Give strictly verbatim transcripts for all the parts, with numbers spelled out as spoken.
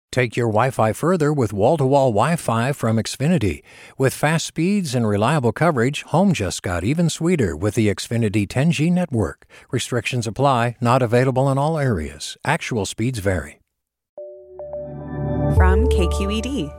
Take your Wi-Fi further with wall-to-wall Wi-Fi from Xfinity. With fast speeds and reliable coverage, home just got even sweeter with the Xfinity ten G network. Restrictions apply, not available in all areas. Actual speeds vary. From K Q E D.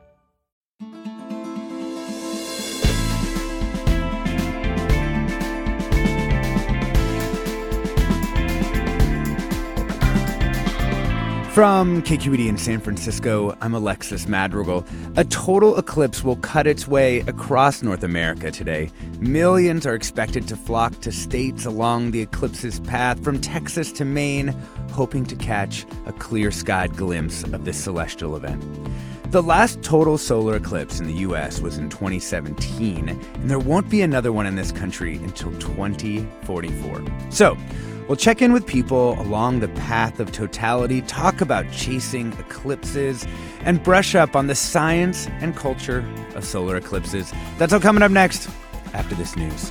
From K Q E D in San Francisco, I'm Alexis Madrigal. A total eclipse will cut its way across North America today. Millions are expected to flock to states along the eclipse's path, from Texas to Maine, hoping to catch a clear-skied glimpse of this celestial event. The last total solar eclipse in the U S was in twenty seventeen, and there won't be another one in this country until twenty forty-four. So, we'll check in with people along the path of totality, talk about chasing eclipses, and brush up on the science and culture of solar eclipses. That's all coming up next after this news.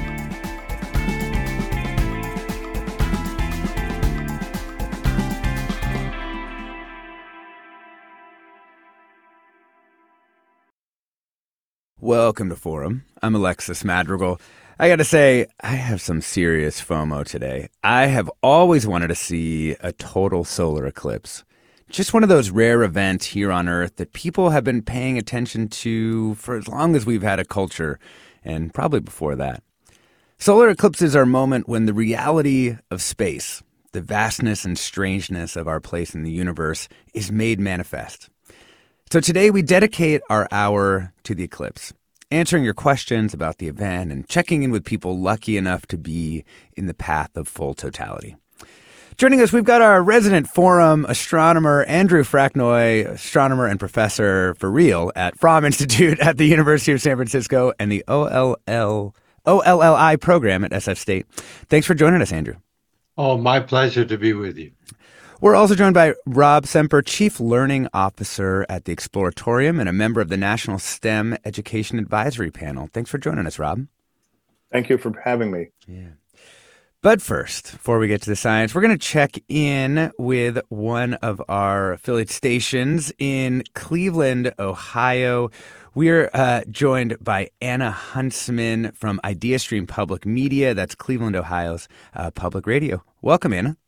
Welcome to Forum. I'm Alexis Madrigal. I gotta say, I have some serious FOMO today. I have always wanted to see a total solar eclipse. Just one of those rare events here on Earth that people have been paying attention to for as long as we've had a culture, and probably before that. Solar eclipses are a moment when the reality of space, the vastness and strangeness of our place in the universe, is made manifest. So today we dedicate our hour to the eclipse, answering your questions about the event and checking in with people lucky enough to be in the path of full totality. Joining us, we've got our resident Forum astronomer, Andrew Fracknoy, astronomer and professor for real at Fromm Institute at the University of San Francisco and the O L L, O L L I program at S F State. Thanks for joining us, Andrew. Oh, my pleasure to be with you. We're also joined by Rob Semper, Chief Learning Officer at the Exploratorium and a member of the National STEM Education Advisory Panel. Thanks for joining us, Rob. Thank you for having me. Yeah. But first, before we get to the science, we're going to check in with one of our affiliate stations in Cleveland, Ohio. We're uh, joined by Anna Huntsman from IdeaStream Public Media. That's Cleveland, Ohio's uh, public radio. Welcome, Anna.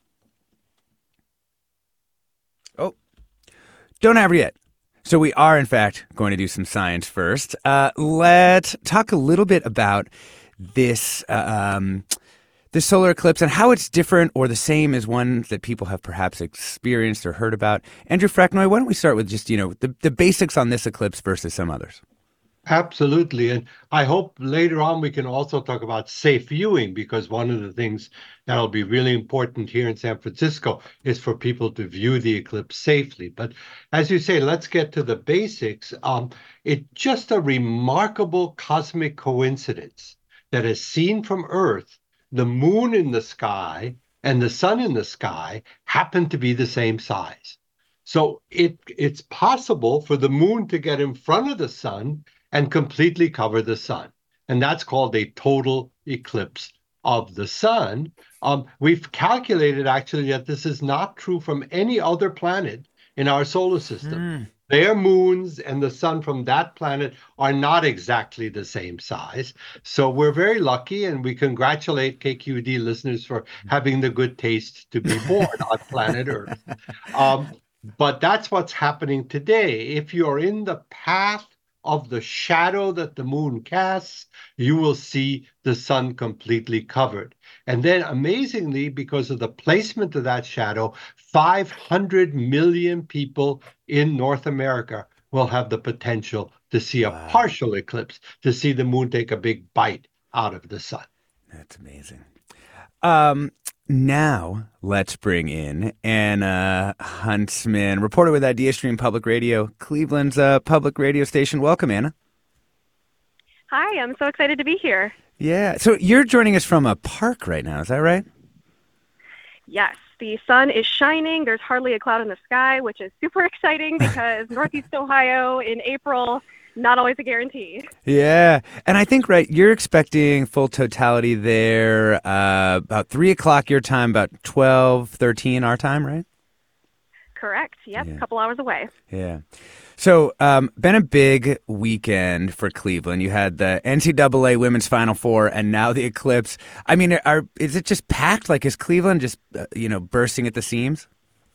Oh, don't have her yet. So we are, in fact, going to do some science first. Uh, let's talk a little bit about this uh, um, this solar eclipse and how it's different or the same as one that people have perhaps experienced or heard about. Andrew Fracknoy, why don't we start with just, you know, the, the basics on this eclipse versus some others? Absolutely. And I hope later on we can also talk about safe viewing, because one of the things that'll be really important here in San Francisco is for people to view the eclipse safely. But as you say, let's get to the basics. Um, it's just a remarkable cosmic coincidence that, as seen from Earth, the moon in the sky and the sun in the sky happen to be the same size. So it it's possible for the moon to get in front of the sun and completely cover the sun. And that's called a total eclipse of the sun. Um, we've calculated, actually, that this is not true from any other planet in our solar system. Mm. Their moons and the sun from that planet are not exactly the same size. So we're very lucky, and we congratulate K Q E D listeners for having the good taste to be born on planet Earth. Um, but that's what's happening today. If you're in the path of the shadow that the moon casts, you will see the sun completely covered. And then, amazingly, because of the placement of that shadow, five hundred million people in North America will have the potential to see a wow. partial eclipse, to see the moon take a big bite out of the sun. That's amazing. Um, now, let's bring in Anna Huntsman, reporter with IdeaStream Public Radio, Cleveland's uh, public radio station. Welcome, Anna. Hi, I'm so excited to be here. Yeah, so you're joining us from a park right now, is that right? Yes, the sun is shining. There's hardly a cloud in the sky, which is super exciting because Northeast Ohio in April, not always a guarantee. Yeah. And I think, right, you're expecting full totality there uh, about three o'clock your time, about twelve, thirteen our time, right? Correct. Yep, Yeah. a couple hours away. Yeah. So, um, been a big weekend for Cleveland. You had the N C double A Women's Final Four, and now the Eclipse. I mean, are is it just packed? Like, is Cleveland just uh, you know bursting at the seams?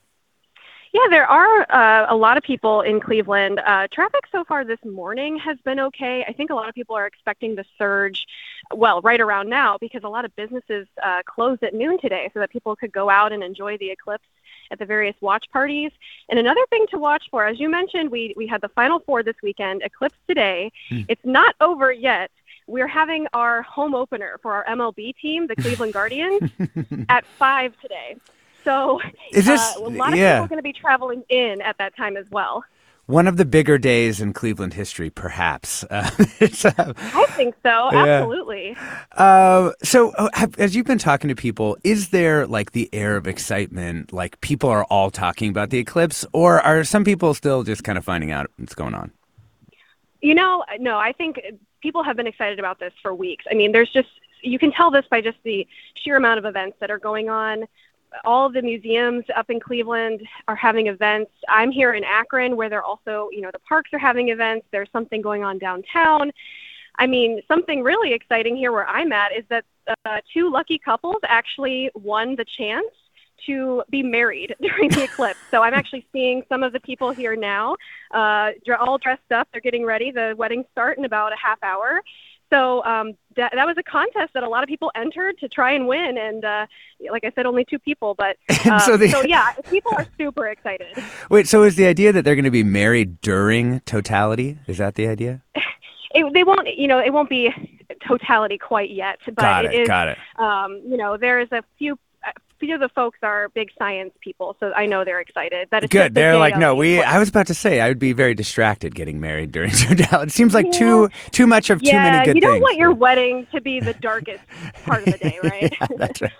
Yeah, there are uh, a lot of people in Cleveland. Uh, traffic so far this morning has been okay. I think a lot of people are expecting the surge, well, right around now, because a lot of businesses uh, closed at noon today so that people could go out and enjoy the eclipse at the various watch parties. And another thing to watch for, as you mentioned, we, we had the Final Four this weekend, Eclipse today. Mm. It's not over yet. We're having our home opener for our M L B team, the Cleveland Guardians, at five today. So Is this, uh, a lot of yeah. people are going to be traveling in at that time as well. One of the bigger days in Cleveland history, perhaps. Uh, uh, I think so. Yeah. Absolutely. Uh, so uh, have, as you've been talking to people, is there like the air of excitement, like people are all talking about the eclipse, or are some people still just kind of finding out what's going on? You know, no, I think people have been excited about this for weeks. I mean, there's just, you can tell this by just the sheer amount of events that are going on. All of the museums up in Cleveland are having events. I'm here in Akron where they're also, you know, the parks are having events. There's something going on downtown. I mean, something really exciting here where I'm at is that uh, two lucky couples actually won the chance to be married during the eclipse. So I'm actually seeing some of the people here now, uh, all dressed up. They're getting ready. The weddings start in about a half hour. So um, that, that was a contest that a lot of people entered to try and win. And uh, like I said, only two people. But um, so, the, so, yeah, people are super excited. Wait, so is the idea that they're going to be married during totality? Is that the idea? It, they won't, you know, it won't be totality quite yet. But got it, it is, got it. Um, you know, there is a few... A few of the folks are big science people, so I know they're excited. That it's good. The they're like, no, we. Eclipse. I was about to say I would be very distracted getting married during totality. It seems like yeah. too too much of yeah, too many good you don't things. want your wedding to be the darkest part of the day, right? Yeah, that's right.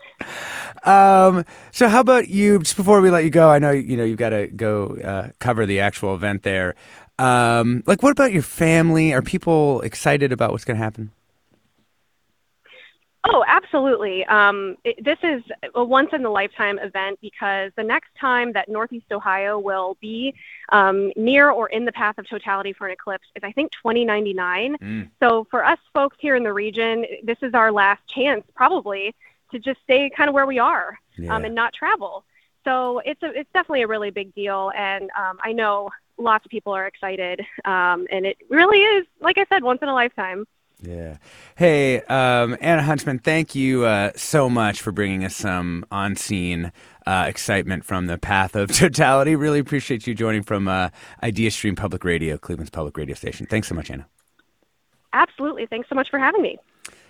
Um, so how about you? Just before we let you go, I know you know you've got to go uh, cover the actual event there. Um, like, what about your family? Are people excited about what's going to happen? Oh, absolutely. Um, it, this is a once-in-a-lifetime event because the next time that Northeast Ohio will be um, near or in the path of totality for an eclipse is, I think, twenty ninety-nine. Mm. So for us folks here in the region, this is our last chance, probably, to just stay kind of where we are yeah. um, and not travel. So it's a, it's definitely a really big deal, and um, I know lots of people are excited, um, and it really is, like I said, once in a lifetime. Yeah. Hey, um, Anna Hunchman, thank you uh, so much for bringing us some on-scene uh, excitement from the path of totality. Really appreciate you joining from uh, IdeaStream Public Radio, Cleveland's public radio station. Thanks so much, Anna. Absolutely. Thanks so much for having me.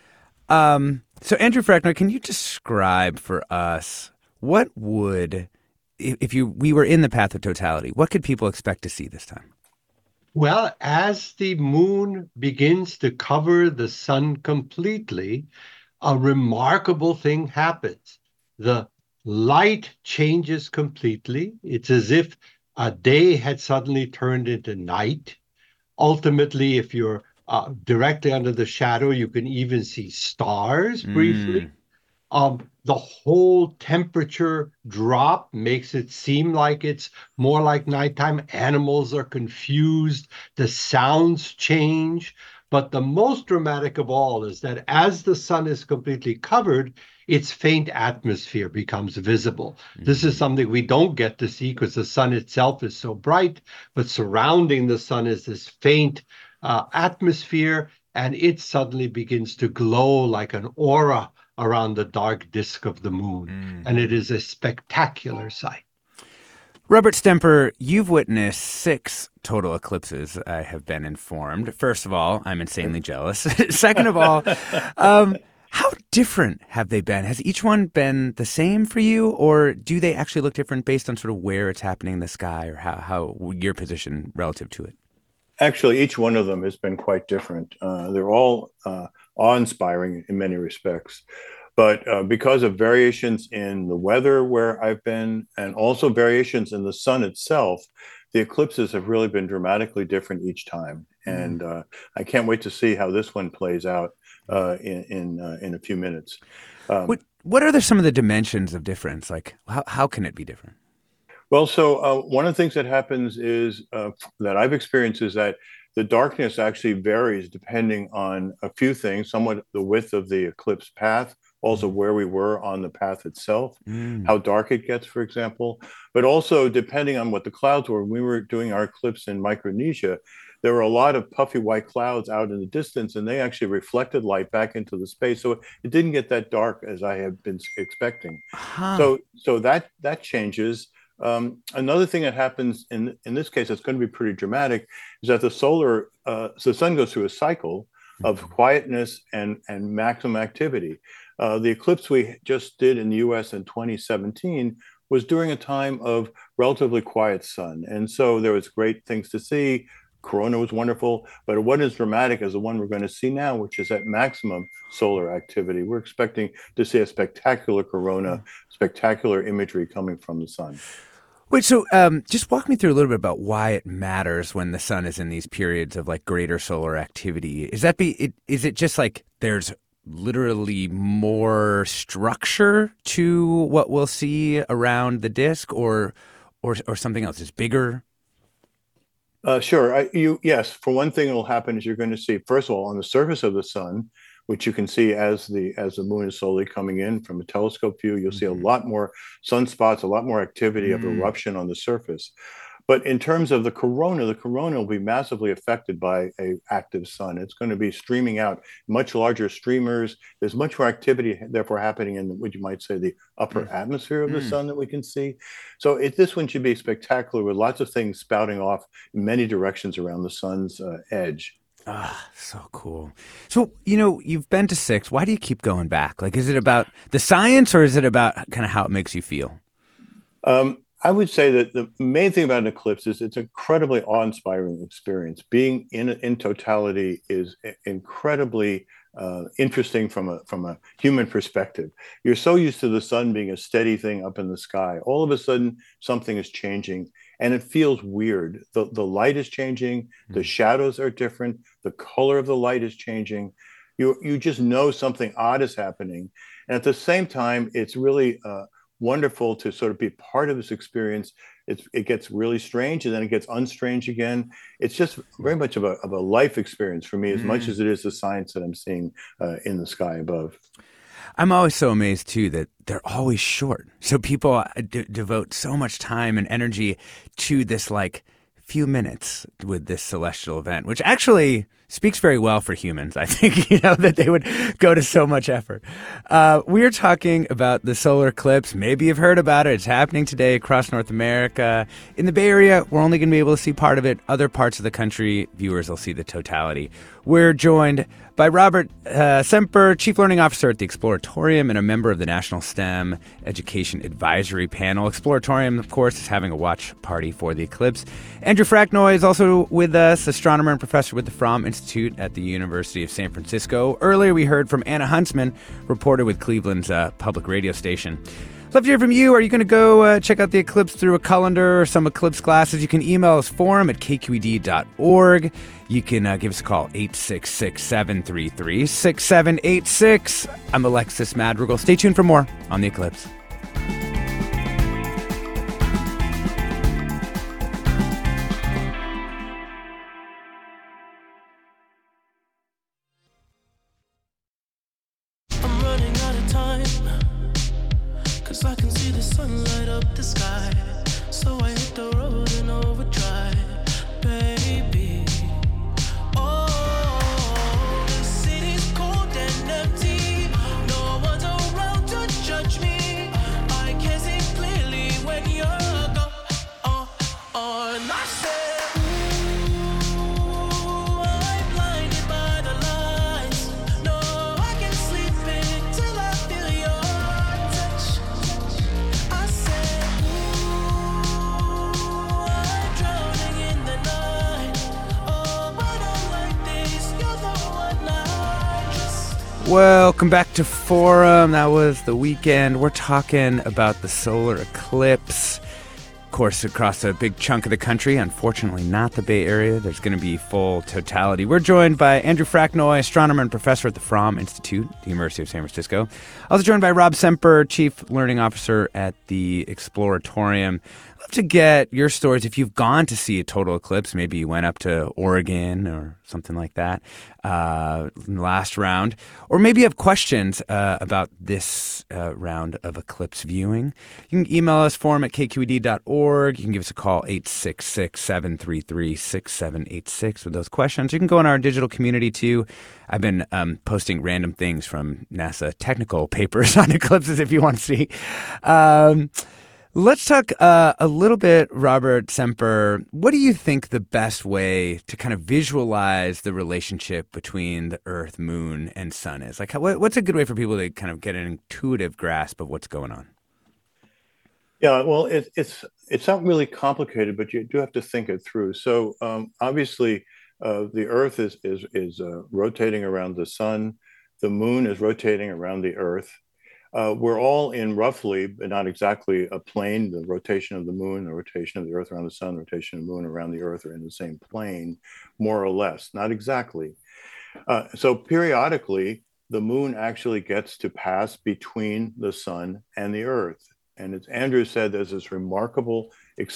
Um, so, Andrew Freckner, can you describe for us what would, if you we were in the path of totality, what could people expect to see this time? Well, as the moon begins to cover the sun completely, a remarkable thing happens. The light changes completely. It's as if a day had suddenly turned into night. Ultimately, if you're uh, directly under the shadow, you can even see stars briefly. Mm. Um, the whole temperature drop makes it seem like it's more like nighttime. Animals are confused. The sounds change. But the most dramatic of all is that as the sun is completely covered, its faint atmosphere becomes visible. Mm-hmm. This is something we don't get to see because the sun itself is so bright, but surrounding the sun is this faint uh, atmosphere, and it suddenly begins to glow like an aura around the dark disk of the moon. Mm. And it is a spectacular sight. Robert Stemper, you've witnessed six total eclipses, I have been informed. First of all, I'm insanely jealous. Second of all, um, how different have they been? Has each one been the same for you, or do they actually look different based on sort of where it's happening in the sky or how, how your position relative to it? Actually, each one of them has been quite different. Uh, they're all uh, awe-inspiring in many respects. But uh, because of variations in the weather where I've been, and also variations in the sun itself, the eclipses have really been dramatically different each time. Mm. And uh, I can't wait to see how this one plays out uh, in in, uh, in a few minutes. Um, what, what are the, some of the dimensions of difference? Like, how, how can it be different? Well, so uh, one of the things that happens is uh, that I've experienced is that the darkness actually varies depending on a few things, somewhat the width of the eclipse path, also where we were on the path itself, Mm. how dark it gets, for example, but also depending on what the clouds were. When we were doing our eclipse in Micronesia, there were a lot of puffy white clouds out in the distance, and they actually reflected light back into the space. So it didn't get that dark as I had been expecting. Huh. So, so that that changes. Um, another thing that happens in in this case that's going to be pretty dramatic is that the solar, uh, so the sun goes through a cycle of quietness and and maximum activity. Uh, the eclipse we just did in the U S in twenty seventeen was during a time of relatively quiet sun, and so there was great things to see. Corona was wonderful, but it wasn't as dramatic as the one we're going to see now, which is at maximum solar activity. We're expecting to see a spectacular corona, spectacular imagery coming from the sun. Wait, so um, just walk me through a little bit about why it matters when the sun is in these periods of like greater solar activity. Is that be it, is it just like there's literally more structure to what we'll see around the disk, or or or something else? It's bigger? Uh, sure. I, you yes. For one thing, will happen is you're going to see, first of all, on the surface of the sun, which you can see as the as the moon is slowly coming in from a telescope view, you'll see a lot more sunspots, a lot more activity of Mm. eruption on the surface. But in terms of the corona, the corona will be massively affected by a active sun. It's going to be streaming out much larger streamers. There's much more activity, therefore, happening in what you might say the upper Mm. atmosphere of the Mm. sun that we can see. So it, this one should be spectacular with lots of things spouting off in many directions around the sun's uh, edge. Ah, so cool. So, you know, you've been to six. Why do you keep going back? Like, is it about the science, or is it about kind of how it makes you feel? Um, I would say that the main thing about an eclipse is it's an incredibly awe-inspiring experience. Being in in totality is incredibly uh, interesting from a from a human perspective. You're so used to the sun being a steady thing up in the sky. All of a sudden, something is changing, and it feels weird. The the light is changing. The shadows are different. The color of the light is changing. You you just know something odd is happening, and at the same time, it's really uh, wonderful to sort of be part of this experience. It's, it gets really strange, and then it gets unstrange again. It's just very much of a, of a life experience for me, as Mm. much as it is the science that I'm seeing uh, in the sky above. I'm always so amazed, too, that they're always short. So people d- devote so much time and energy to this, like, few minutes with this celestial event, which actually speaks very well for humans. I think, you know, that they would go to so much effort. Uh, we're talking about the solar eclipse. Maybe you've heard about it. It's happening today across North America. In the Bay Area, we're only going to be able to see part of it. Other parts of the country, viewers will see the totality. We're joined by Robert uh, Semper, Chief Learning Officer at the Exploratorium and a member of the National STEM Education Advisory Panel. Exploratorium, of course, is having a watch party for the eclipse. Andrew Fracknoy is also with us, astronomer and professor with the Fromm Institute at the University of San Francisco. Earlier, we heard from Anna Huntsman, reporter with Cleveland's uh, public radio station. Love to hear from you. Are you going to go uh, check out the eclipse through a calendar or some eclipse glasses? You can email us forum at k q e d dot org. You can uh, give us a call, eight six six, seven three three, six seven eight six. I'm Alexis Madrigal. Stay tuned for more on the eclipse. I'm running out of time, 'cause I can see the sun light up the sky. So I hit the road in overdrive, baby. Oh, the city's cold and empty. No one's around to judge me. I can see clearly when you're gone. Oh, oh, and I said, ooh, I'm blinded by the lights. No, I can sleep until I feel your touch. I said, ooh, I'm drowning in the night. Oh, but unlike this, you're the one I trust. Welcome back to Forum. That was The Weekend. We're talking about the solar eclipse. Of course, across a big chunk of the country, unfortunately not the Bay Area, there's going to be full totality. We're joined by Andrew Fracknoy, astronomer and professor at the Fromm Institute at the University of San Francisco. Also joined by Rob Semper, Chief Learning Officer at the Exploratorium. I'd love to get your stories if you've gone to see a total eclipse. Maybe you went up to Oregon or something like that uh, in the last round. Or maybe you have questions uh, about this uh, round of eclipse viewing. You can email us, forum at k q e d dot org. You can give us a call, eight six six, seven three three, six seven eight six with those questions. You can go in our digital community too. I've been um, posting random things from NASA technical papers on eclipses if you want to see. Um, let's talk uh, a little bit, Robert Semper. What do you think the best way to kind of visualize the relationship between the Earth, Moon, and Sun is? Like, how, what's a good way for people to kind of get an intuitive grasp of what's going on? Yeah, well, it, it's it's not really complicated, but you do have to think it through. So um, obviously, uh, the Earth is is is uh, rotating around the Sun. The Moon is rotating around the Earth. Uh, we're all in roughly, but not exactly, a plane. The rotation of the Moon, the rotation of the Earth around the Sun, the rotation of the Moon around the Earth are in the same plane, more or less. Not exactly. Uh, so periodically, the Moon actually gets to pass between the Sun and the Earth. And as Andrew said, there's this remarkable,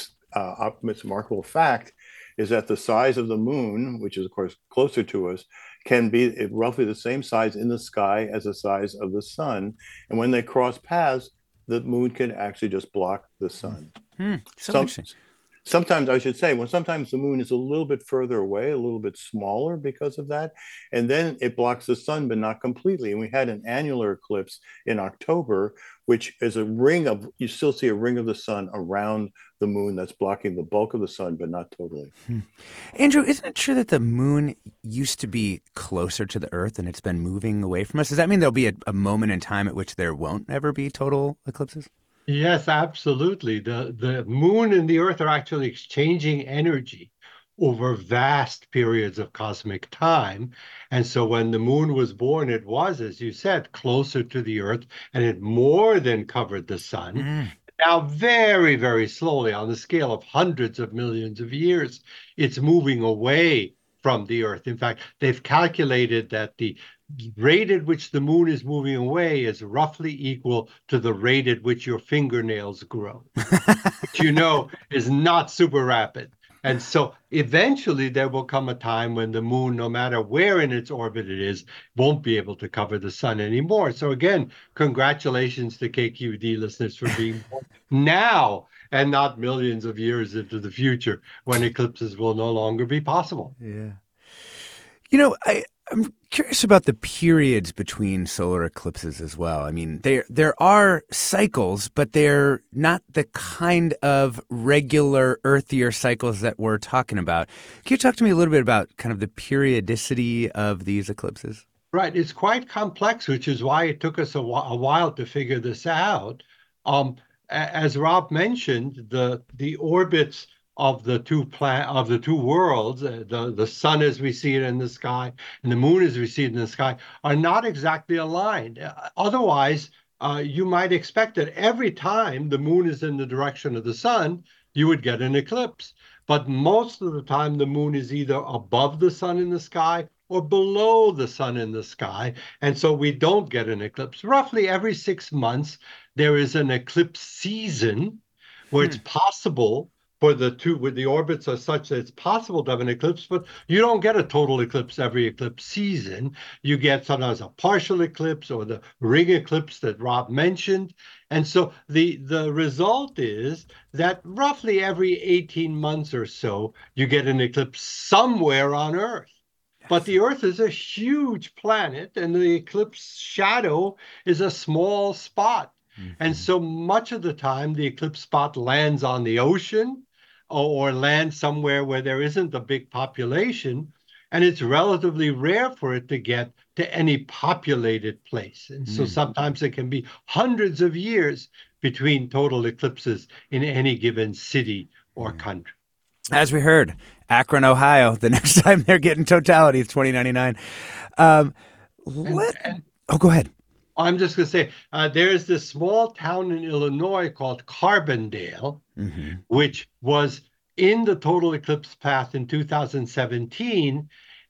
uh, this remarkable fact is that the size of the Moon, which is of course closer to us, can be roughly the same size in the sky as the size of the Sun. And when they cross paths, the Moon can actually just block the Sun. Hmm. So Some, interesting. Sometimes I should say, well, sometimes the Moon is a little bit further away, a little bit smaller because of that. And then it blocks the Sun, but not completely. And we had an annular eclipse in October, which is a ring of, you still see a ring of the Sun around the Moon that's blocking the bulk of the Sun, but not totally. Hmm. Andrew, isn't it true that the Moon used to be closer to the Earth and it's been moving away from us? Does that mean there'll be a, a moment in time at which there won't ever be total eclipses? Yes, absolutely. The the Moon and the Earth are actually exchanging energy over vast periods of cosmic time. And so when the Moon was born, it was, as you said, closer to the Earth, and it more than covered the Sun. Mm. Now, very, very slowly, on the scale of hundreds of millions of years, it's moving away from the Earth. In fact, they've calculated that the rate at which the Moon is moving away is roughly equal to the rate at which your fingernails grow, which you know is not super rapid. And so eventually there will come a time when the Moon, no matter where in its orbit it is, won't be able to cover the Sun anymore. So again, congratulations to K Q E D listeners for being born now and not millions of years into the future when eclipses will no longer be possible. Yeah. You know, I, I'm curious about the periods between solar eclipses as well. I mean, there there are cycles, but they're not the kind of regular earthier cycles that we're talking about. Can you talk to me a little bit about kind of the periodicity of these eclipses? Right. It's quite complex, which is why it took us a, wh- a while to figure this out. Um, a- as Rob mentioned, the the orbits of the two pla- of the two worlds, uh, the the Sun as we see it in the sky and the Moon as we see it in the sky, are not exactly aligned. Uh, otherwise, uh, you might expect that every time the Moon is in the direction of the Sun, you would get an eclipse. But most of the time, the Moon is either above the Sun in the sky or below the Sun in the sky, and so we don't get an eclipse. Roughly every six months, there is an eclipse season where Hmm. it's possible for the two, where the orbits are such that it's possible to have an eclipse, but you don't get a total eclipse every eclipse season. You get sometimes a partial eclipse or the ring eclipse that Rob mentioned. And so the, the result is that roughly every eighteen months or so, you get an eclipse somewhere on Earth. But the Earth is a huge planet, and the eclipse shadow is a small spot. Mm-hmm. And so much of the time, the eclipse spot lands on the ocean or, or lands somewhere where there isn't a big population. And it's relatively rare for it to get to any populated place. And so Mm. sometimes it can be hundreds of years between total eclipses in any given city or country. As we heard, Akron, Ohio, the next time they're getting totality is twenty ninety-nine. Um, let, and- oh, go ahead. I'm just going to say, uh, there's this small town in Illinois called Carbondale, Mm-hmm. which was in the total eclipse path in two thousand seventeen.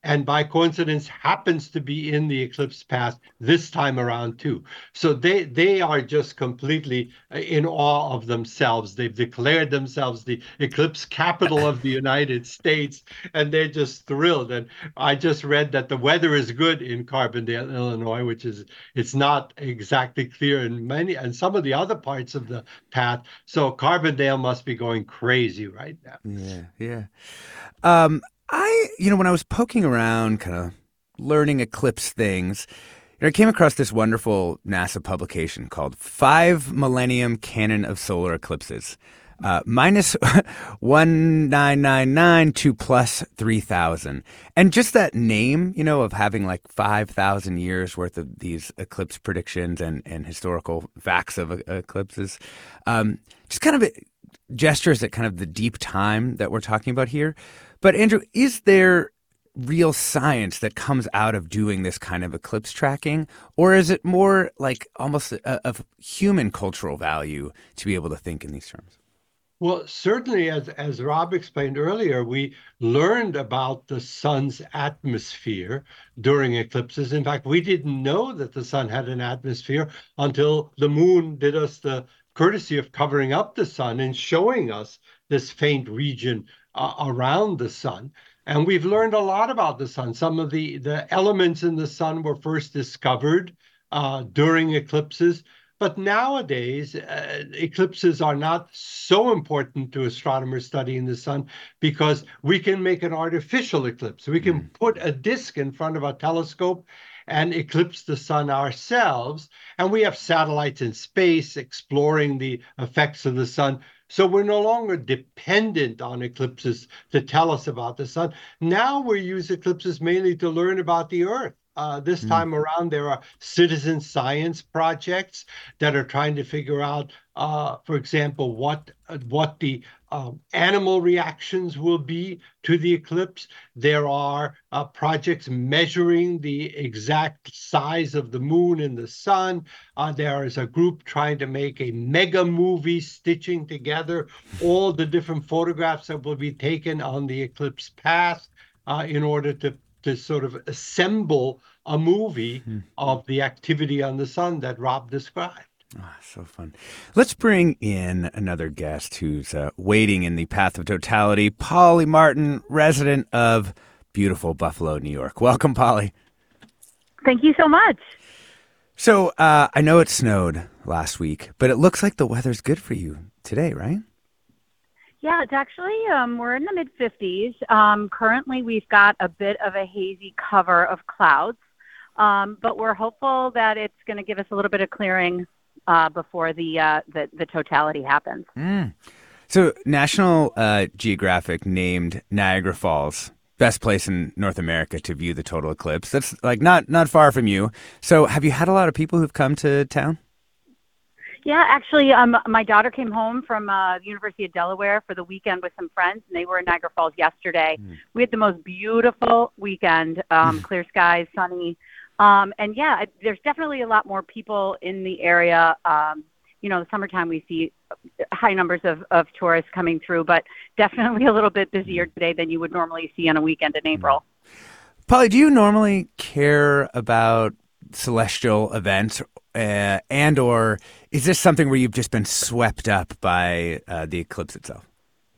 and by coincidence happens to be in the eclipse path this time around too. So they they are just completely in awe of themselves. They've declared themselves the eclipse capital of the United States, and they're just thrilled. And I just read that the weather is good in Carbondale, Illinois, which is it's not exactly clear in many and some of the other parts of the path. So Carbondale must be going crazy right now. Yeah, yeah. Um, I, you know, when I was poking around, kind of learning eclipse things, you know, I came across this wonderful NASA publication called Five Millennium Canon of Solar Eclipses. Uh, minus one nine nine nine to plus three thousand. And just that name, you know, of having like five thousand years worth of these eclipse predictions and, and historical facts of uh, eclipses, um, just kind of gestures at kind of the deep time that we're talking about here. But Andrew, is there real science that comes out of doing this kind of eclipse tracking? Or is it more like almost a, of human cultural value to be able to think in these terms? Well, certainly, as, as Rob explained earlier, we learned about the sun's atmosphere during eclipses. In fact, we didn't know that the sun had an atmosphere until the moon did us the courtesy of covering up the sun and showing us this faint region uh, around the sun. And we've learned a lot about the sun. Some of the, the elements in the sun were first discovered uh, during eclipses. But nowadays, uh, eclipses are not so important to astronomers studying the sun because we can make an artificial eclipse. We can put a disk in front of a telescope and eclipse the sun ourselves. And we have satellites in space exploring the effects of the sun. So we're no longer dependent on eclipses to tell us about the sun. Now we use eclipses mainly to learn about the Earth. Uh, this mm. time around, there are citizen science projects that are trying to figure out, uh, for example, what what the um, animal reactions will be to the eclipse. There are uh, projects measuring the exact size of the moon and the sun. Uh, there is a group trying to make a mega movie stitching together all the different photographs that will be taken on the eclipse path uh, in order to to sort of assemble a movie mm. of the activity on the sun that Rob described. Oh, so fun. Let's bring in another guest who's uh, waiting in the path of totality, Polly Martin, resident of beautiful Buffalo, New York. Welcome, Polly. Thank you so much. So uh, I know it snowed last week, but it looks like the weather's good for you today, right? Yeah, it's actually, um, we're in the mid fifties. Um, currently, we've got a bit of a hazy cover of clouds, um, but we're hopeful that it's going to give us a little bit of clearing uh, before the, uh, the the totality happens. Mm. So National uh, Geographic named Niagara Falls best place in North America to view the total eclipse. That's like not, not far from you. So have you had a lot of people who've come to town? Yeah, actually, um, my daughter came home from uh, the University of Delaware for the weekend with some friends, and they were in Niagara Falls yesterday. Mm. We had the most beautiful weekend, um, clear skies, sunny. Um, and, yeah, there's definitely a lot more people in the area. Um, you know, the summertime we see high numbers of, of tourists coming through, but definitely a little bit busier today than you would normally see on a weekend in April. Polly, do you normally care about celestial events uh, and or is this something where you've just been swept up by uh, the eclipse itself?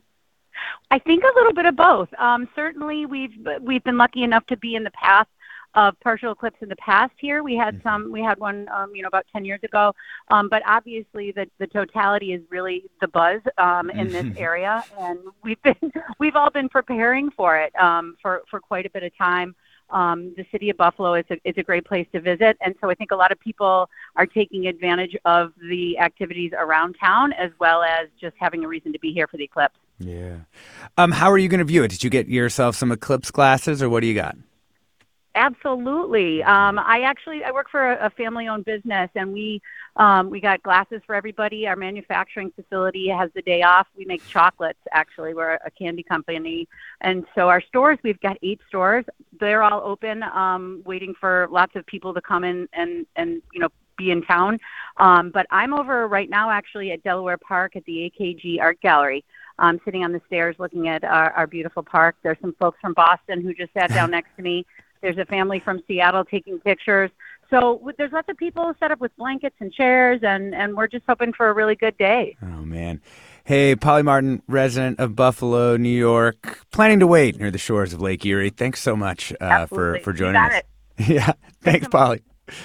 I think a little bit of both. Um, certainly we've we've been lucky enough to be in the path of partial eclipse in the past here. We had some, we had one, um, you know, about ten years ago. Um, but obviously the, the totality is really the buzz um, in this area. And we've been, we've all been preparing for it um, for, for quite a bit of time. Um, the city of Buffalo is a, is a great place to visit. And so I think a lot of people are taking advantage of the activities around town as well as just having a reason to be here for the eclipse. Yeah. Um, how are you going to view it? Did you get yourself some eclipse glasses or what do you got? Absolutely. Um, I actually, I work for a, a family-owned business, and we um, we got glasses for everybody. Our manufacturing facility has the day off. We make chocolates, actually. We're a candy company. And so our stores, we've got eight stores. They're all open, um, waiting for lots of people to come in and, and you know, be in town. Um, but I'm over right now, actually, at Delaware Park at the A K G Art Gallery. um, sitting on the stairs looking at our, our beautiful park. There's some folks from Boston who just sat down next to me. There's a family from Seattle taking pictures. So w- there's lots of people set up with blankets and chairs, and, and we're just hoping for a really good day. Oh, man. Hey, Polly Martin, resident of Buffalo, New York, planning to wait near the shores of Lake Erie. Thanks so much uh, for, for joining you got us. It. Yeah, thanks, Polly.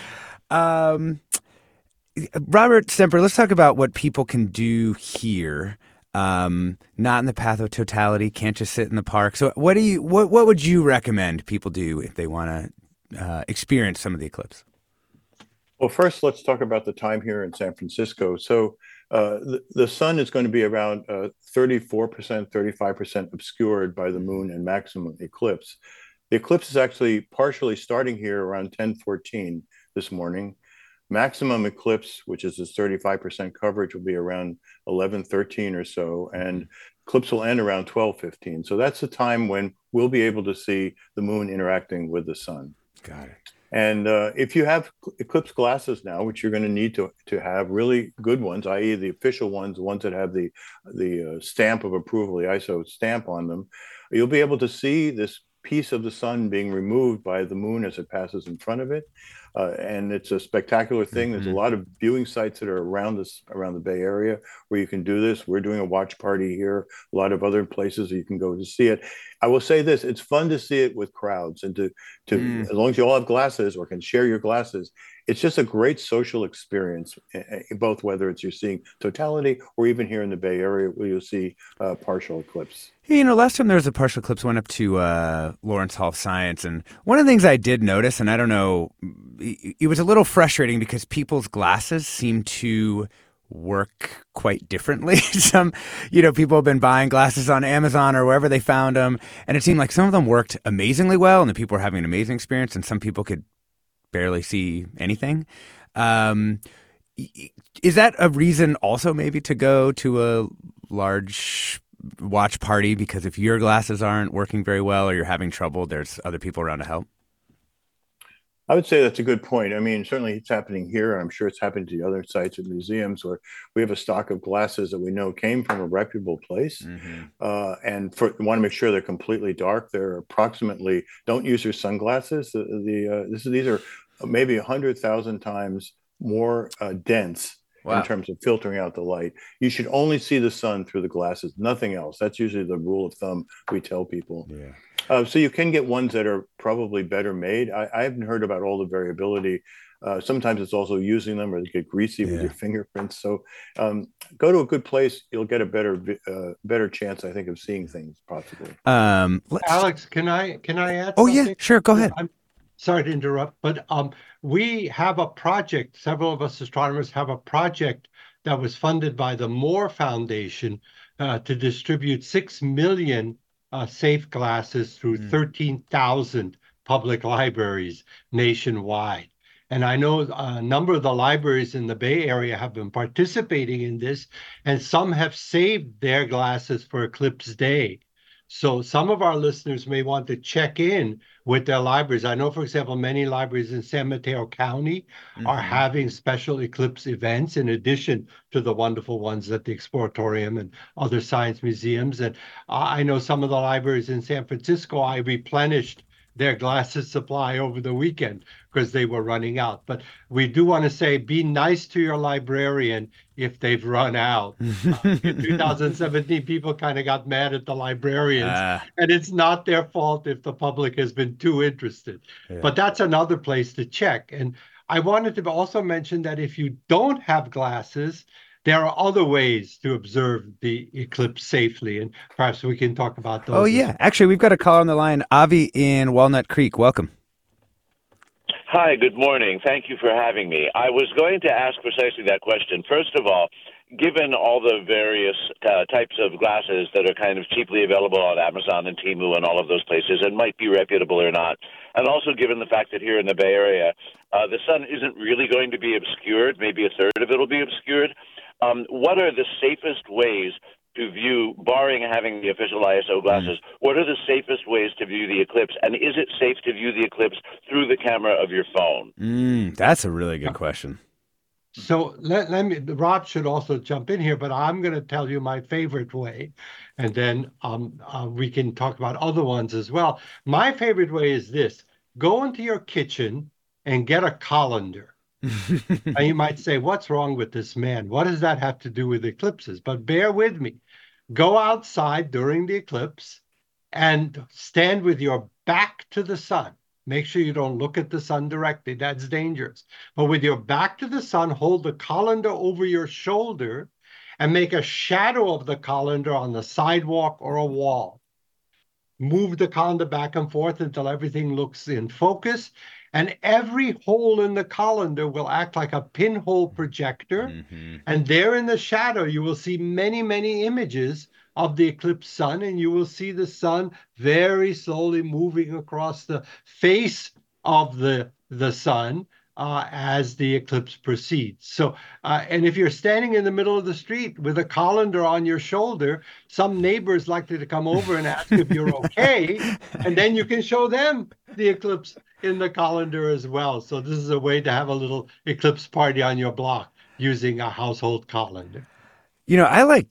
Um, Robert Stemper, let's talk about what people can do here. Um, not in the path of totality, can't just sit in the park. So what do you what what would you recommend people do if they want to uh, experience some of the eclipse? Well, first, let's talk about the time here in San Francisco. So uh, the, the sun is going to be around uh, thirty-four percent, thirty-five percent obscured by the moon and maximum eclipse. The eclipse is actually partially starting here around ten fourteen this morning. Maximum eclipse, which is this thirty-five percent coverage, will be around eleven thirteen or so, and eclipse will end around twelve fifteen. So that's the time when we'll be able to see the moon interacting with the sun. Got it. And uh, if you have eclipse glasses now, which you're going to need to to have really good ones, that is the official ones, the ones that have the, the uh, stamp of approval, the I S O stamp on them, you'll be able to see this piece of the sun being removed by the moon as it passes in front of it. Uh, and it's a spectacular thing. Mm-hmm. There's a lot of viewing sites that are around this, around the Bay Area where you can do this. We're doing a watch party here, a lot of other places you can go to see it. I will say this, it's fun to see it with crowds and to, to mm. as long as you all have glasses or can share your glasses, it's just a great social experience, both whether it's you're seeing totality or even here in the Bay Area where you'll see uh, partial eclipse. You know, last time there was a partial eclipse, I went up to uh, Lawrence Hall of Science, and one of the things I did notice, and I don't know, it was a little frustrating because people's glasses seem to work quite differently. Some, you know, people have been buying glasses on Amazon or wherever they found them, and it seemed like some of them worked amazingly well, and the people were having an amazing experience, and some people could barely see anything. Um, is that a reason also maybe to go to a large watch party? Because if your glasses aren't working very well or you're having trouble, there's other people around to help? I would say that's a good point. I mean, certainly it's happening here, and I'm sure it's happening to the other sites and museums where we have a stock of glasses that we know came from a reputable place. Mm-hmm. Uh, and for, we want to make sure they're completely dark. They're approximately, don't use your sunglasses. The, the uh, this, These are maybe one hundred thousand times more uh, dense. Wow. In terms of filtering out the light. You should only see the sun through the glasses, nothing else. That's usually the rule of thumb we tell people. Yeah. Uh, so you can get ones that are probably better made. I, I haven't heard about all the variability. Uh, sometimes it's also using them or they get greasy yeah. with your fingerprints. So um, go to a good place. You'll get a better uh, better chance, I think, of seeing things possibly. Um, Alex, can I can I add Oh, something? yeah, sure. Go ahead. I'm sorry to interrupt, but um, we have a project. Several of us astronomers have a project that was funded by the Moore Foundation uh, to distribute six million uh, safe glasses through mm. thirteen thousand public libraries nationwide. And I know a number of the libraries in the Bay Area have been participating in this, and some have saved their glasses for Eclipse Day. So some of our listeners may want to check in with their libraries. I know, for example, many libraries in San Mateo County mm-hmm. are having special eclipse events in addition to the wonderful ones at the Exploratorium and other science museums. And I know some of the libraries in San Francisco, I replenished their glasses supply over the weekend because they were running out. But we do want to say, be nice to your librarian if they've run out. uh, in two thousand seventeen, people kind of got mad at the librarians, uh, and it's not their fault if the public has been too interested. Yeah. But that's another place to check. And I wanted to also mention that if you don't have glasses, there are other ways to observe the eclipse safely, and perhaps we can talk about those. Oh, yeah. Actually, we've got a caller on the line, Avi in Walnut Creek. Welcome. Hi, good morning. Thank you for having me. I was going to ask precisely that question. First of all, given all the various uh, types of glasses that are kind of cheaply available on Amazon and Temu and all of those places and might be reputable or not, and also given the fact that here in the Bay Area, uh, the sun isn't really going to be obscured, maybe a third of it will be obscured, Um, what are the safest ways to view, barring having the official I S O glasses, mm. what are the safest ways to view the eclipse? And is it safe to view the eclipse through the camera of your phone? Mm, that's a really good question. So let, let me, Rob should also jump in here, but I'm going to tell you my favorite way, and then um, uh, we can talk about other ones as well. My favorite way is this: go into your kitchen and get a colander. And you might say, what's wrong with this man? What does that have to do with eclipses? But bear with me. Go outside during the eclipse and stand with your back to the sun. Make sure you don't look at the sun directly. That's dangerous. But with your back to the sun, hold the colander over your shoulder and make a shadow of the colander on the sidewalk or a wall. Move the colander back and forth until everything looks in focus. And every hole in the colander will act like a pinhole projector. Mm-hmm. And there in the shadow, you will see many, many images of the eclipsed sun, and you will see the sun very slowly moving across the face of the, the sun uh, as the eclipse proceeds. So, uh, and if you're standing in the middle of the street with a colander on your shoulder, some neighbor is likely to come over and ask if you're okay, and then you can show them the eclipse in the colander as well. So this is a way to have a little eclipse party on your block using a household colander. You know, I like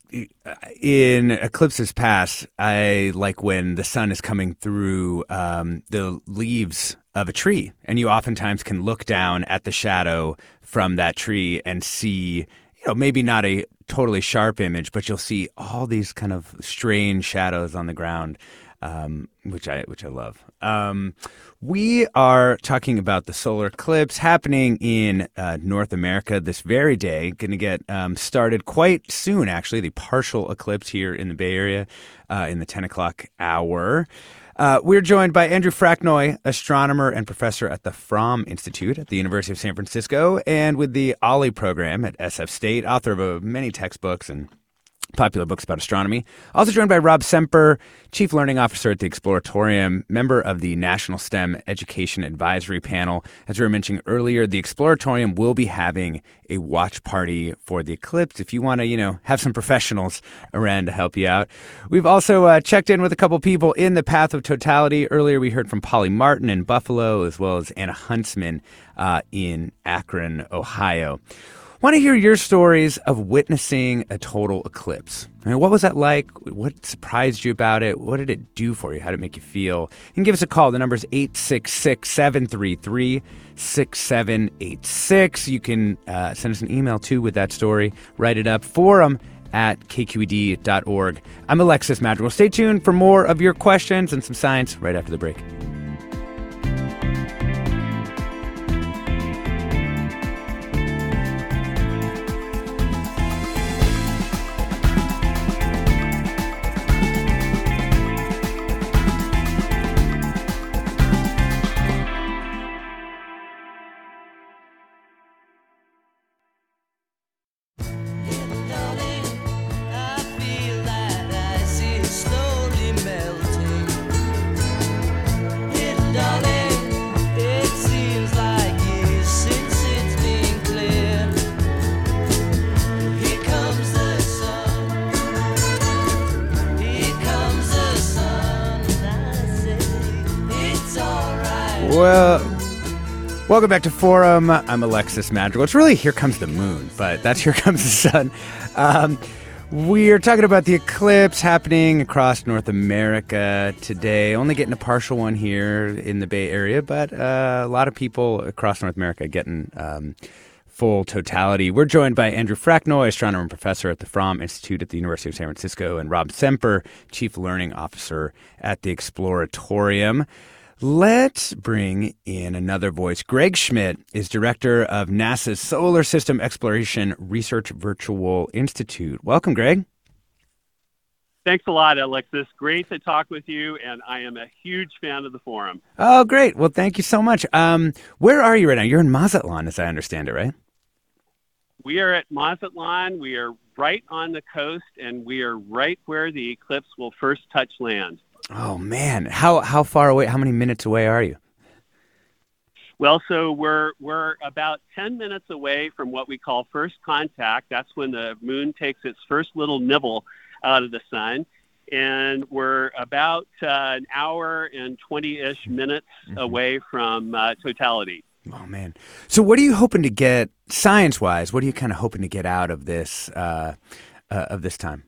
in eclipses past, I like when the sun is coming through um, the leaves of a tree, and you oftentimes can look down at the shadow from that tree and see, you know, maybe not a totally sharp image, but you'll see all these kind of strange shadows on the ground. Um, which I which I love. Um, we are talking about the solar eclipse happening in uh, North America this very day. Going to get um, started quite soon, actually. The partial eclipse here in the Bay Area uh, in the ten o'clock hour. Uh, we're joined by Andrew Frachnoy, astronomer and professor at the Fromm Institute at the University of San Francisco, and with the Ollie program at S F State, author of uh, many textbooks and popular books about astronomy. Also joined by Rob Semper, Chief Learning Officer at the Exploratorium, member of the National STEM Education Advisory Panel. As we were mentioning earlier, the Exploratorium will be having a watch party for the eclipse if you want to, you know, have some professionals around to help you out. We've also uh, checked in with a couple people in the Path of Totality. Earlier, we heard from Polly Martin in Buffalo, as well as Anna Huntsman uh, in Akron, Ohio. Want to hear your stories of witnessing a total eclipse. I mean, what was that like? What surprised you about it? What did it do for you? How did it make you feel? You can give us a call. The number is eight six six, seven three three, six seven eight six. You can uh, send us an email, too, with that story. Write it up. Forum at k q e d dot org. I'm Alexis Madrigal. Stay tuned for more of your questions and some science right after the break. Well, welcome back to Forum. I'm Alexis Madrigal. It's really Here Comes the Moon, but that's Here Comes the Sun. Um, we're talking about the eclipse happening across North America today. Only getting a partial one here in the Bay Area, but uh, a lot of people across North America getting um, full totality. We're joined by Andrew Frachnoy, astronomer and professor at the Fromm Institute at the University of San Francisco, and Rob Semper, Chief Learning Officer at the Exploratorium. Let's bring in another voice. Greg Schmidt is director of NASA's Solar System Exploration Research Virtual Institute. Welcome, Greg. Thanks a lot, Alexis. Great to talk with you, and I am a huge fan of the forum. Oh, great. Well, thank you so much. Um, where are you right now? You're in Mazatlan, as I understand it, right? We are at Mazatlan. We are right on the coast, and we are right where the eclipse will first touch land. Oh, man. How how far away, how many minutes away are you? Well, so we're we're about ten minutes away from what we call first contact. That's when the moon takes its first little nibble out of the sun. And we're about uh, an hour and twenty-ish minutes mm-hmm. away from uh, totality. Oh, man. So what are you hoping to get, science-wise, what are you kind of hoping to get out of this uh, uh, of this time?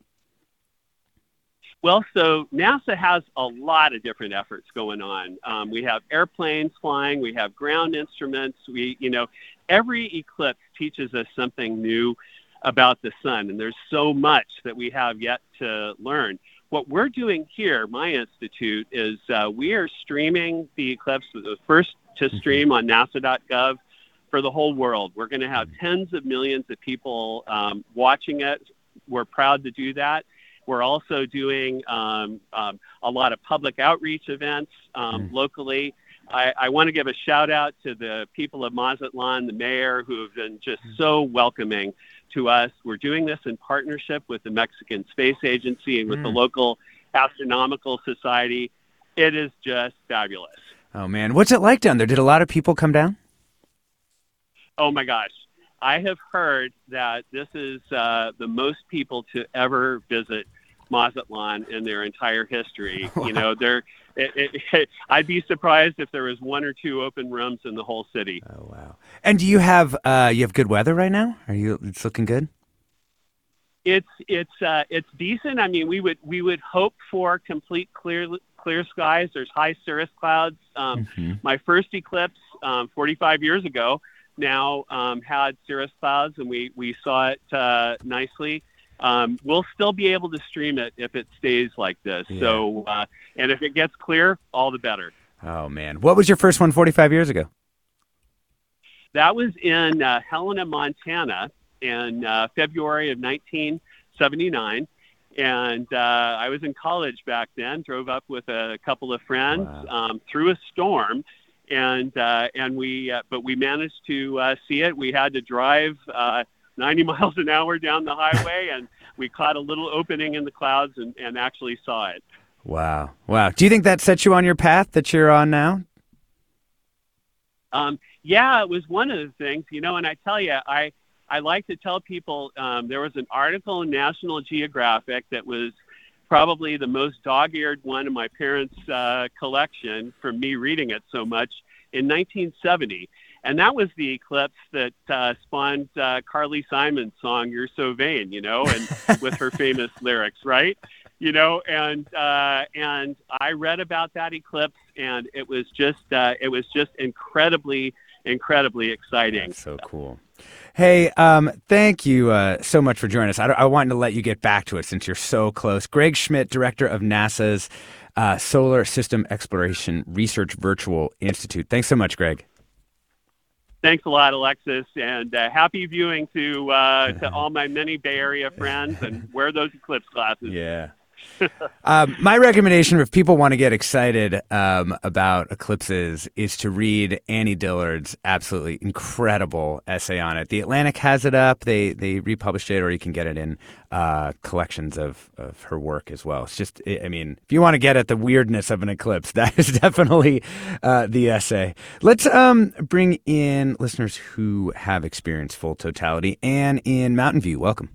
Well, so NASA has a lot of different efforts going on. Um, we have airplanes flying. We have ground instruments. We, you know, every eclipse teaches us something new about the sun, and there's so much that we have yet to learn. What we're doing here, my institute, is uh, we are streaming the eclipse, the first to stream on NASA dot gov for the whole world. We're going to have tens of millions of people um, watching it. We're proud to do that. We're also doing um, um, a lot of public outreach events um, mm. locally. I, I want to give a shout out to the people of Mazatlan, the mayor, who have been just so welcoming to us. We're doing this in partnership with the Mexican Space Agency and with mm. the local Astronomical Society. It is just fabulous. Oh, man. What's it like down there? Did a lot of people come down? Oh, my gosh. I have heard that this is uh, the most people to ever visit Mazatlan in their entire history. Wow. You know, there. It, it, it, I'd be surprised if there was one or two open rooms in the whole city. Oh, wow. And do you have uh, you have good weather right now? Are you? It's looking good. It's it's uh, it's decent. I mean, we would we would hope for complete clear clear skies. There's high cirrus clouds. Um, mm-hmm. My first eclipse, um, forty-five years ago, now um, had cirrus clouds, and we we saw it uh, nicely. Um, we'll still be able to stream it if it stays like this. Yeah. So, uh, and if it gets clear, all the better. Oh, man. What was your first one forty-five years ago? That was in uh, Helena, Montana in uh, February of nineteen seventy-nine. And uh, I was in college back then, drove up with a couple of friends wow. um, through a storm. And, uh, and we, uh, but we managed to uh, see it. We had to drive uh, ninety miles an hour down the highway, and we caught a little opening in the clouds and, and actually saw it. Wow. Wow. Do you think that set you on your path that you're on now? Um, yeah, it was one of the things, you know, and I tell you, I, I like to tell people um, there was an article in National Geographic that was probably the most dog-eared one in my parents' uh, collection from me reading it so much in nineteen seventy. And that was the eclipse that uh, spawned uh, Carly Simon's song, You're So Vain, you know, and with her famous lyrics, right? You know, and uh, and I read about that eclipse, and it was just uh, it was just incredibly, incredibly exciting. That's so cool. Hey, um, thank you uh, so much for joining us. I, I wanted to let you get back to it since you're so close. Greg Schmidt, director of NASA's uh, Solar System Exploration Research Virtual Institute. Thanks so much, Greg. Thanks a lot, Alexis, and uh, happy viewing to uh, to all my many Bay Area friends, and wear those eclipse glasses. Yeah. um, my recommendation, if people want to get excited um, about eclipses, is to read Annie Dillard's absolutely incredible essay on it. The Atlantic has it up. They they republished it, or you can get it in uh, collections of, of her work as well. It's just, I mean, if you want to get at the weirdness of an eclipse, that is definitely uh, the essay. Let's um, bring in listeners who have experienced full totality. Anne in Mountain View, welcome.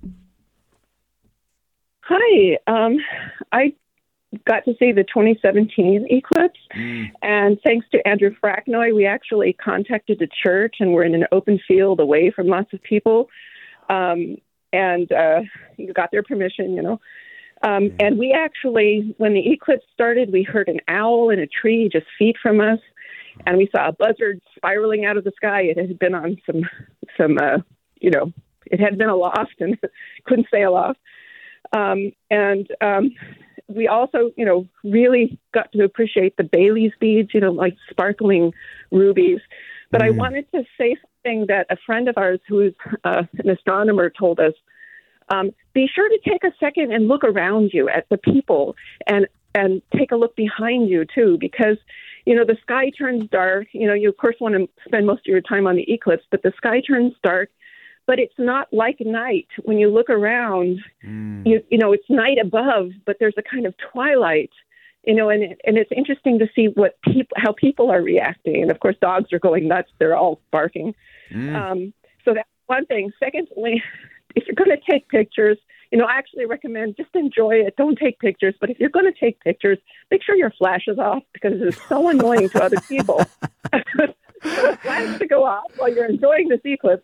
Hi, um, I got to see the twenty seventeen eclipse, mm. and thanks to Andrew Fracknoy, we actually contacted a church, and we're in an open field away from lots of people, um, and uh, you got their permission, you know. Um, mm. And we actually, when the eclipse started, we heard an owl in a tree just feet from us, and we saw a buzzard spiraling out of the sky. It had been on some, some, uh, you know, it had been aloft and couldn't stay aloft. Um, and um, we also, you know, really got to appreciate the Bailey's beads, you know, like sparkling rubies. But mm. I wanted to say something that a friend of ours who is uh, an astronomer told us. Um, be sure to take a second and look around you at the people and, and take a look behind you, too, because, you know, the sky turns dark. You know, you, of course, want to spend most of your time on the eclipse, but the sky turns dark. But it's not like night. When you look around, mm. you you know, it's night above, but there's a kind of twilight, you know, and and it's interesting to see what people, how people are reacting. And of course, dogs are going nuts. They're all barking. Mm. Um, so that's one thing. Secondly, if you're going to take pictures, you know, I actually recommend just enjoy it. Don't take pictures. But if you're going to take pictures, make sure your flash is off because it's so annoying to other people. for the flash to go off while you're enjoying this eclipse.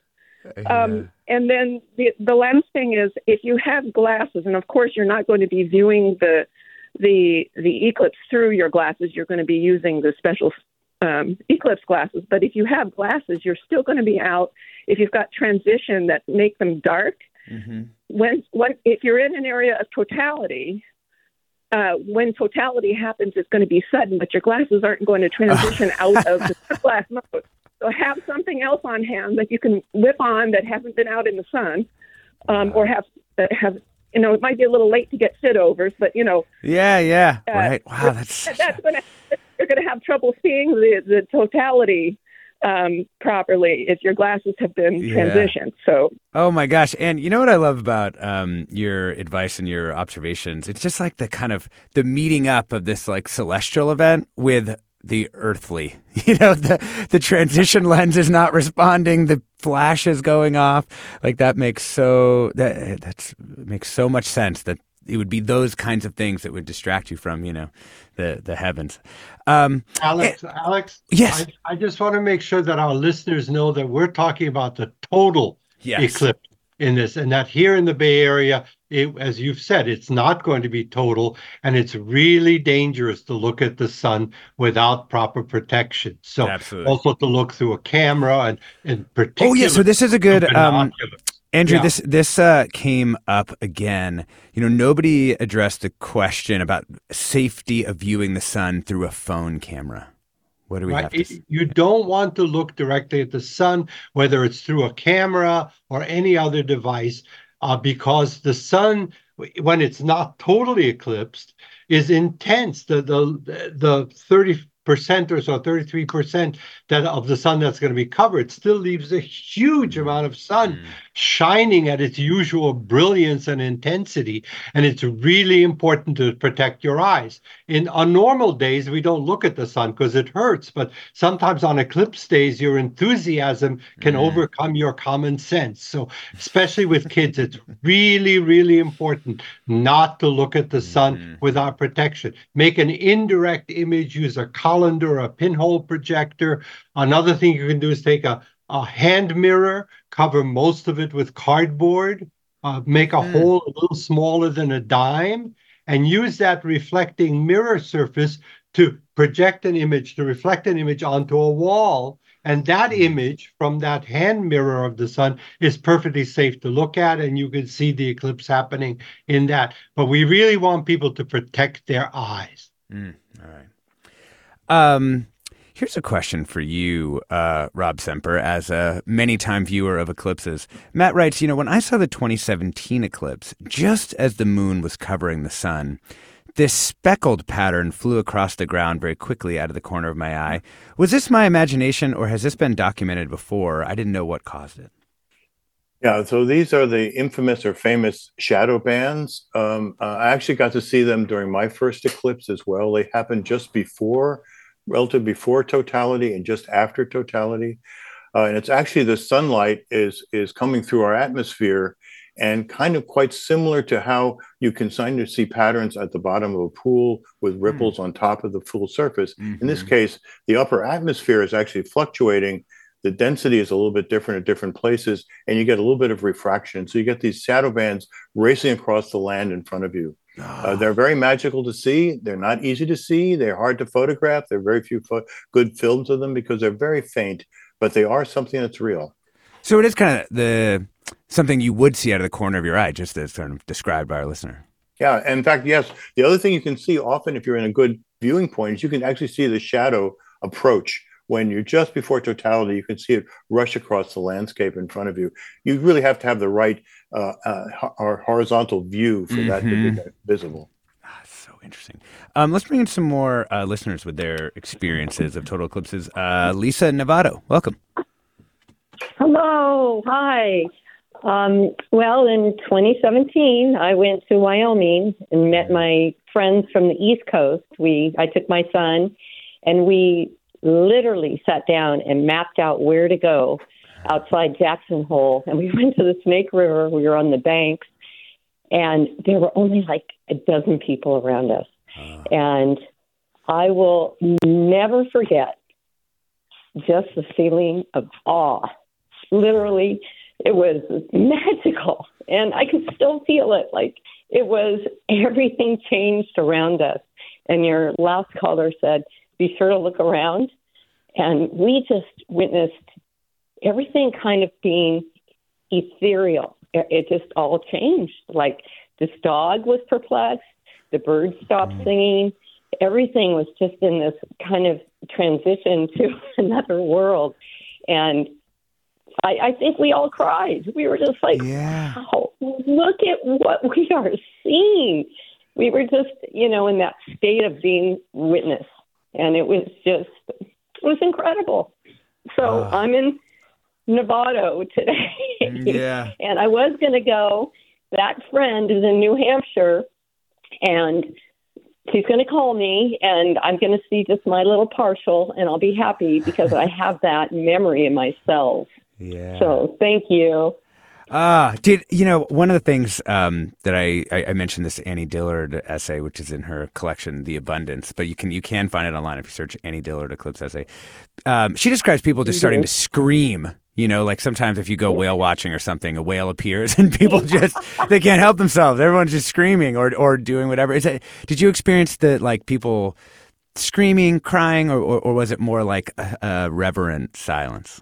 Um, and then the the lens thing is, if you have glasses, and of course you're not going to be viewing the the the eclipse through your glasses, you're going to be using the special um, eclipse glasses. But if you have glasses, you're still going to be out. If you've got transition that make them dark, mm-hmm. when when if you're in an area of totality. Uh, when totality happens, it's going to be sudden, but your glasses aren't going to transition out of the glass mode. So have something else on hand that you can whip on that hasn't been out in the sun, um, or have uh, have you know it might be a little late to get sit overs, but you know. Yeah, yeah, uh, right. Wow, that's that's going to you're going to have trouble seeing the the totality um, properly if your glasses have been Yeah. transitioned. So. Oh my gosh. And you know what I love about um, your advice and your observations? It's just like the kind of the meeting up of this like celestial event with the earthly. You know, the the transition lens is not responding, the flash is going off. Like that makes so that that's makes so much sense that it would be those kinds of things that would distract you from, you know, the the heavens. Um, Alex, and, Alex, yes. I, I just want to make sure that our listeners know that we're talking about the total yes. eclipse in this, and that here in the Bay Area, it, as you've said, it's not going to be total, and it's really dangerous to look at the sun without proper protection. So Absolutely. also to look through a camera, and in particular. Oh yeah, so this is a good. Um, binoculars. Andrew, Yeah. this this uh, came up again. You know, nobody addressed the question about safety of viewing the sun through a phone camera. What do we Right. have to It- you don't want to look directly at the sun, whether it's through a camera or any other device, uh, because the sun, when it's not totally eclipsed, is intense. The the the thirty percent or so, thirty-three percent that of the sun that's going to be covered still leaves a huge amount of sun Mm. shining at its usual brilliance and intensity. And it's really important to protect your eyes. In on normal days, we don't look at the sun because it hurts. But sometimes on eclipse days, your enthusiasm can Mm. overcome your common sense. So especially with kids, it's really, really important not to look at the sun Mhm. without protection. Make an indirect image, use a colander, a pinhole projector. Another thing you can do is take a, a hand mirror, cover most of it with cardboard, uh, make a Mm. hole a little smaller than a dime, and use that reflecting mirror surface to project an image, to reflect an image onto a wall. And that image from that hand mirror of the sun is perfectly safe to look at, and you can see the eclipse happening in that. But we really want people to protect their eyes. Mm, all right. Um, here's a question for you, uh, Rob Semper, as a many-time viewer of eclipses. Matt writes, you know, when I saw the twenty seventeen eclipse, just as the moon was covering the sun, this speckled pattern flew across the ground very quickly out of the corner of my eye. Was this my imagination, or has this been documented before? I didn't know what caused it. Yeah, so these are the infamous or famous shadow bands. Um, uh, I actually got to see them during my first eclipse as well. They happened just before, relative before totality and just after totality. Uh, and it's actually the sunlight is is coming through our atmosphere, and kind of quite similar to how you can kind of see patterns at the bottom of a pool with ripples mm. on top of the full surface. Mm-hmm. In this case, the upper atmosphere is actually fluctuating. The density is a little bit different at different places, and you get a little bit of refraction. So you get these shadow bands racing across the land in front of you. Oh. Uh, they're very magical to see. They're not easy to see. They're hard to photograph. There are very few fo- good films of them because they're very faint, but they are something that's real. So it is kind of the something you would see out of the corner of your eye, just as kind of described by our listener. Yeah, in fact, yes. The other thing you can see often if you're in a good viewing point is you can actually see the shadow approach. When you're just before totality, you can see it rush across the landscape in front of you. You really have to have the right uh, uh, or horizontal view for mm-hmm. that to be visible. Ah, so interesting. Um, let's bring in some more uh, listeners with their experiences of total eclipses. Uh, Lisa Novato, welcome. Hello. Hi. Um, well, in twenty seventeen, I went to Wyoming and met my friends from the East Coast. We, I took my son, and we literally sat down and mapped out where to go outside Jackson Hole. And we went to the Snake River. We were on the banks, and there were only like a dozen people around us. Uh. And I will never forget just the feeling of awe. Literally, it was magical. And I can still feel it. Like it was everything changed around us. And your last caller said, be sure to look around. And we just witnessed everything kind of being ethereal. It, it just all changed. Like this dog was perplexed. The birds stopped singing. Everything was just in this kind of transition to another world. And I, I think we all cried. We were just like, yeah. wow, look at what we are seeing. We were just, you know, in that state of being witness. And it was just, it was incredible. So Oh. I'm in Novato today. Yeah. And I was going to go. That friend is in New Hampshire. And she's going to call me, and I'm going to see just my little partial, and I'll be happy because I have that memory in my cells. Yeah. So thank you. Ah, did you know one of the things um, that I, I I mentioned this Annie Dillard essay, which is in her collection, The Abundance, but you can you can find it online if you search Annie Dillard Eclipse essay. Um, she describes people just starting to scream. You know, like sometimes if you go whale watching or something, a whale appears and people just they can't help themselves. Everyone's just screaming or or doing whatever. Is it? Did you experience the like people screaming, crying, or or, or was it more like a, a reverent silence?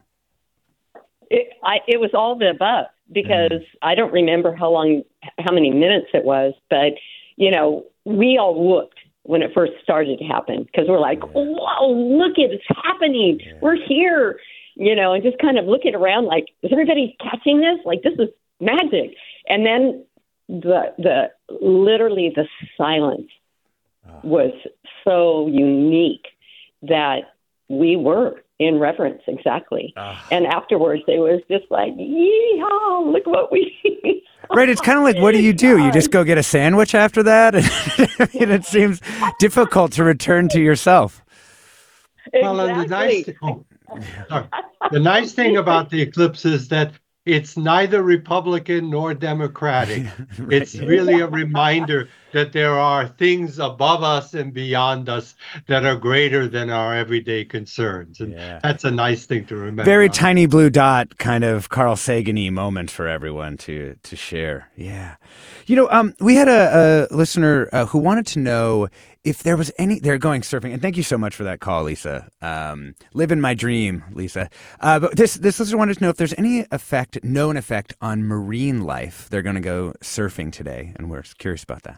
It, I, it was all the above because mm. I don't remember how long, how many minutes it was, but, you know, we all looked when it first started to happen because we're like, whoa, look, it's happening. Yeah. We're here, you know, and just kind of looking around like, is everybody catching this? Like, this is magic. And then the, the, literally the silence oh. was so unique that we were in reverence, exactly. Uh, and afterwards, it was just like, yeehaw, look what we see. Right, it's kind of like, what do you do? You just go get a sandwich after that? I mean, it seems difficult to return to yourself. Exactly. Well, and the nice, oh, sorry. The nice thing about the eclipse is that it's neither Republican nor Democratic. Right. It's really a reminder that there are things above us and beyond us that are greater than our everyday concerns. And yeah. that's a nice thing to remember. Very tiny blue dot kind of Carl Sagan-y moment for everyone to to share. Yeah. You know, um, we had a, a listener uh, who wanted to know if there was any, they're going surfing, and thank you so much for that call, Lisa. Um, living my dream, Lisa. Uh, but this this listener wanted to know if there's any effect, known effect on marine life. They're going to go surfing today, and we're curious about that.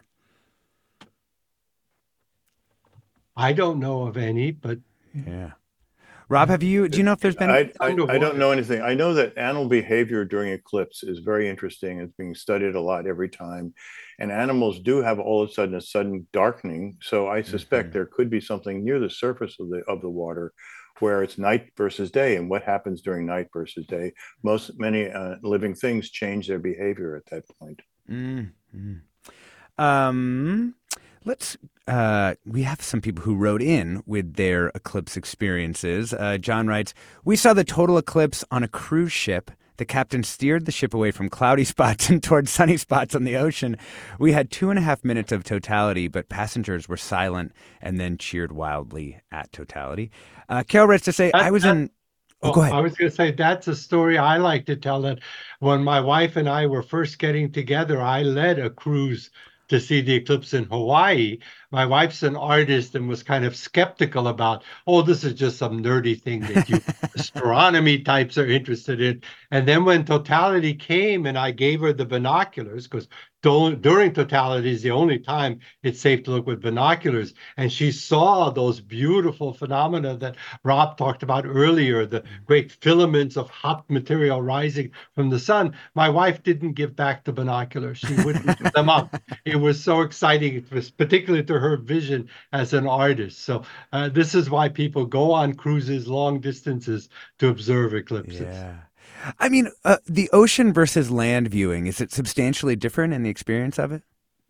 I don't know of any, but yeah. Rob, have you? Do you know if there's been? I, I, I don't know anything. I know that animal behavior during eclipse is very interesting. It's being studied a lot every time, and animals do have all of a sudden a sudden darkening. So I suspect mm-hmm. there could be something near the surface of the of the water, where it's night versus day, and what happens during night versus day. Most many uh, living things change their behavior at that point. Mm-hmm. Um. Let's, uh, we have some people who wrote in with their eclipse experiences. Uh, John writes, we saw the total eclipse on a cruise ship. The captain steered the ship away from cloudy spots and toward sunny spots on the ocean. We had two and a half minutes of totality, but passengers were silent and then cheered wildly at totality. Uh, Carol writes to say, that, I was that, in... Oh, go ahead. I was going to say, that's a story I like to tell, that when my wife and I were first getting together, I led a cruise to see the eclipse in Hawaii. My wife's an artist and was kind of skeptical about, oh, this is just some nerdy thing that you astronomy types are interested in. And then when totality came and I gave her the binoculars, because during totality is the only time it's safe to look with binoculars, and she saw those beautiful phenomena that Rob talked about earlier, the great filaments of hot material rising from the sun. My wife didn't give back the binoculars. She wouldn't give them up. It was so exciting. It was particularly to her vision as an artist. So uh, this is why people go on cruises long distances to observe eclipses. Yeah. I mean, uh, the ocean versus land viewing, is it substantially different in the experience of it?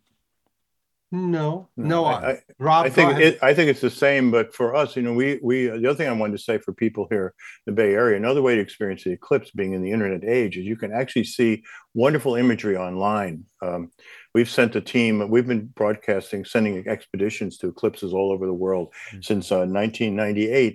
No, no. I, I, Rob, I think it, I think it's the same, but for us, you know, we we the other thing I wanted to say for people here in the Bay Area, another way to experience the eclipse, being in the internet age, is you can actually see wonderful imagery online. Um, we've sent a team. We've been broadcasting, sending expeditions to eclipses all over the world mm-hmm. since uh, nineteen ninety-eight.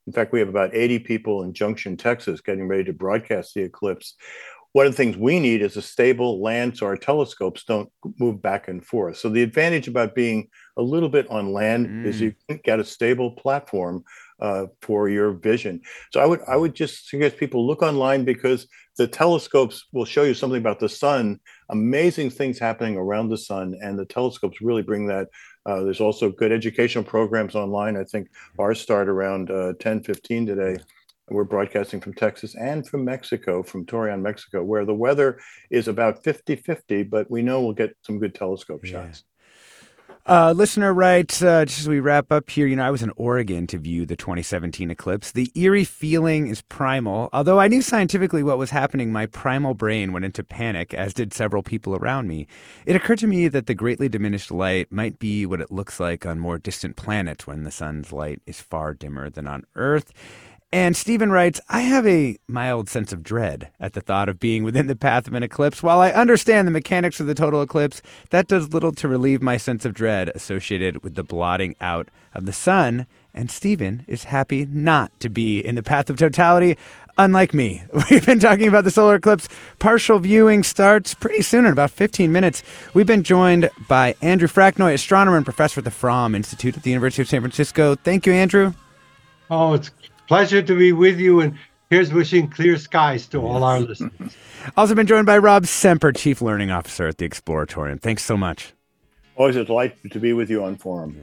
In fact, we have about eighty people in Junction, Texas, getting ready to broadcast the eclipse. One of the things we need is a stable land so our telescopes don't move back and forth. So the advantage about being a little bit on land mm. is you can get a stable platform uh, for your vision. So I would I would just suggest people look online, because the telescopes will show you something about the sun, amazing things happening around the sun, and the telescopes really bring that. Uh, there's also good educational programs online. I think ours start around uh, ten fifteen today. We're broadcasting from Texas and from Mexico, from Torreon, Mexico, where the weather is about fifty fifty, but we know we'll get some good telescope shots. Yeah. Uh, listener writes, uh, just as we wrap up here, you know, I was in Oregon to view the twenty seventeen eclipse. The eerie feeling is primal. Although I knew scientifically what was happening, my primal brain went into panic, as did several people around me. It occurred to me that the greatly diminished light might be what it looks like on more distant planets when the sun's light is far dimmer than on Earth. And Stephen writes, I have a mild sense of dread at the thought of being within the path of an eclipse. While I understand the mechanics of the total eclipse, that does little to relieve my sense of dread associated with the blotting out of the sun. And Stephen is happy not to be in the path of totality, unlike me. We've been talking about the solar eclipse. Partial viewing starts pretty soon in about fifteen minutes. We've been joined by Andrew Fracknoy, astronomer and professor at the Fromm Institute at the University of San Francisco. Thank you, Andrew. Oh, it's pleasure to be with you, and here's wishing clear skies to all our listeners. Also been joined by Rob Semper, Chief Learning Officer at the Exploratorium. Thanks so much. Always a delight to be with you on Forum.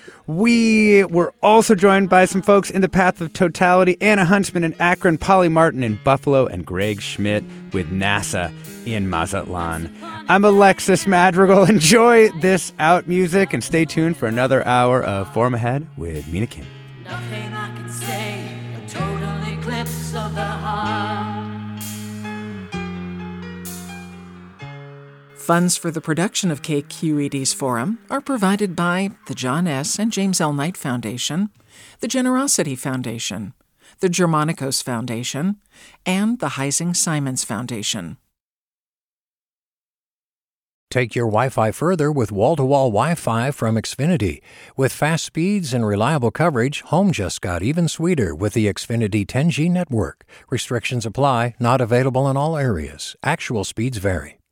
We were also joined by some folks in the path of totality: Anna Huntsman in Akron, Polly Martin in Buffalo, and Greg Schmidt with NASA in Mazatlan. I'm Alexis Madrigal. Enjoy this out music and stay tuned for another hour of Forum Ahead with Mina Kim. Nothing I can say, a total eclipse of the heart. Funds for the production of K Q E D's Forum are provided by the John S. and James L. Knight Foundation, the Generosity Foundation, the Germanicos Foundation, and the Heising Simons Foundation. Take your Wi-Fi further with wall-to-wall Wi-Fi from Xfinity. With fast speeds and reliable coverage, home just got even sweeter with the Xfinity ten G network. Restrictions apply, not available in all areas. Actual speeds vary.